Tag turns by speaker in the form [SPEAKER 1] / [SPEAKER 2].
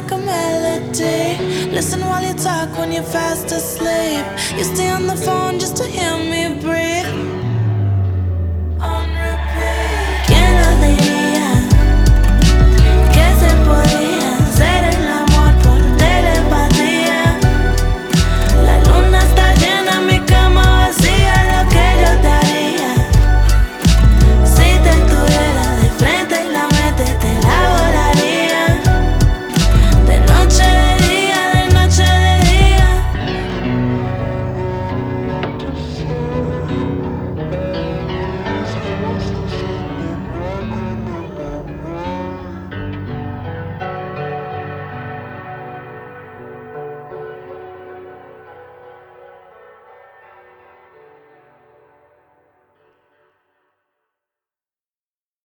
[SPEAKER 1] like a melody. Listen while you talk when you're fast asleep. You stay on the phone just to hear me breathe. On repeat. ¿Quién lo diría que se podía